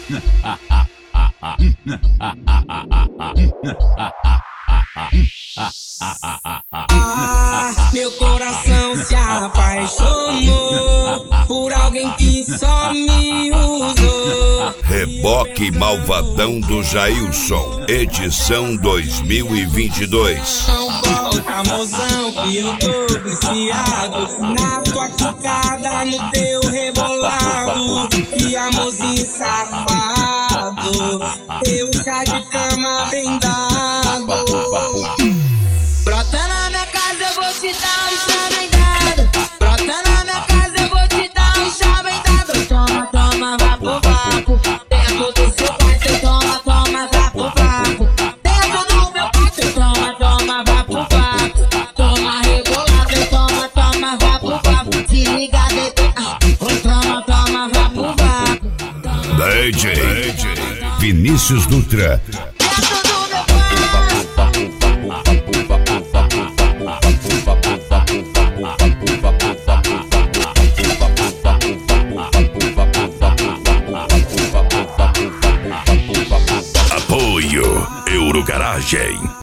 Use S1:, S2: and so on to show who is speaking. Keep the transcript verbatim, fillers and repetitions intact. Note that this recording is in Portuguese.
S1: Ah, meu coração se apaixonou por alguém que só me usou.
S2: Reboque Malvadão do Jailson, edição dois mil e vinte e dois.
S1: Não volta, mozão, que eu tô viciado na tua quicada, no teu rebolado. Que amorzinho safado, teu chá de cama bem dado. Brota na minha casa, eu vou te dar um chá bem dado. Brota na minha casa, eu vou te dar um chá bem dado. Toma, toma, vapo, vapo. Dentro do seu quarto, toma, toma, vapo, vapo. Dentro do meu quarto, toma, toma, vapo, vapo. Toma rebolado, toma, toma, vapo, vapo. Se liga, bebê, ah, toma, toma, vapo, vapo.
S2: D J Vinícius Dutra. Apoio Eurogaragem.